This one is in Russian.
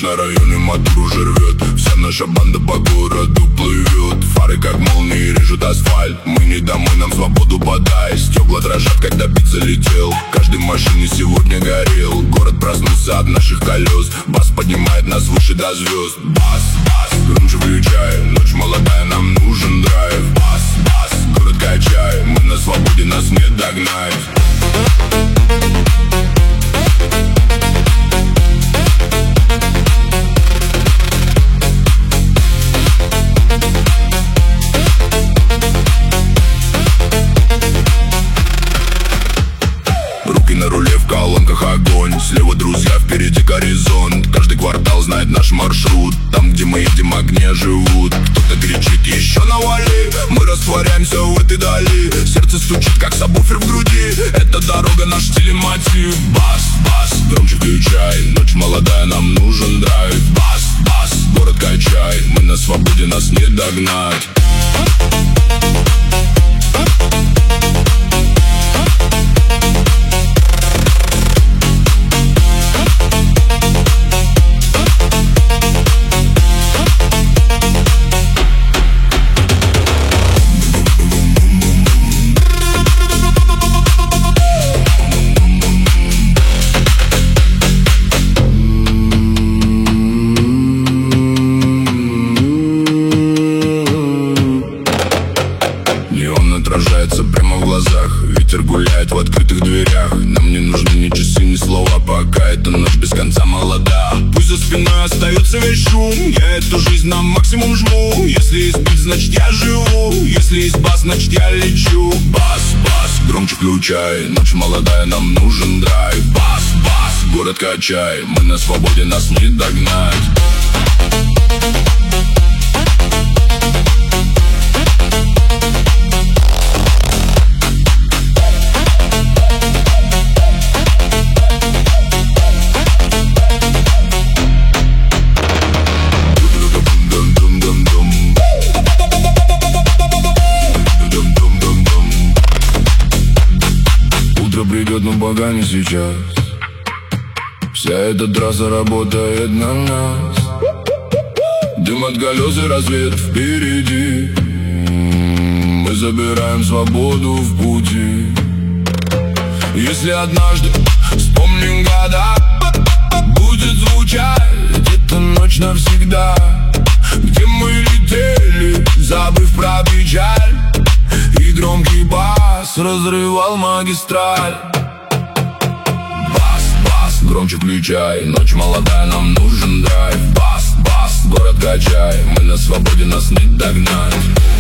Ночь на районе мотор уже рвет. Вся наша банда по городу плывет. Фары как молнии режут асфальт. Мы не домой, нам свободу подай. Стекла дрожат, когда бит залетел. Каждый в машине сегодня горел. Город проснулся от наших колес. Бас поднимает нас выше до звезд. Бас, бас, громче включай. Ночь молодая, нам нужен драйв. Бас, бас, город качай. Мы на свободе, нас не догнать. На руле, в колонках огонь. Слева друзья, впереди горизонт. Каждый квартал знает наш маршрут. Там, где мы едем, огни живут. Кто-то кричит, еще навали. Мы растворяемся в этой дали. Сердце стучит, как сабвуфер в груди. Эта дорога, наш телемотив. Бас, бас, громче включай. Ночь молодая, нам нужен драйв. Бас, бас, город качай. Мы на свободе, нас не догнать. Отражается прямо в глазах. Ветер гуляет в открытых дверях. Нам не нужны ни часы, ни слова, пока эта ночь без конца молода. Пусть за спиной остается весь шум. Я эту жизнь на максимум жму. Если есть бит, значит я живу. Если есть бас, значит я лечу. Бас, бас, громче включай. Ночь молодая, нам нужен драйв. Бас, бас, город качай. Мы на свободе, нас не догнать. Придет, но пока не сейчас. Вся эта трасса работает на нас. Дым от колес и рассвет впереди. Мы забираем свободу в пути. Если однажды вспомним года, будет звучать эта ночь навсегда. Где мы летели, забыв про печаль. И громкий бас разрывал магистраль. Бас, бас, громче включай. Ночь молодая, нам нужен драйв. Бас, бас, город качай. Мы на свободе, нас не догнать.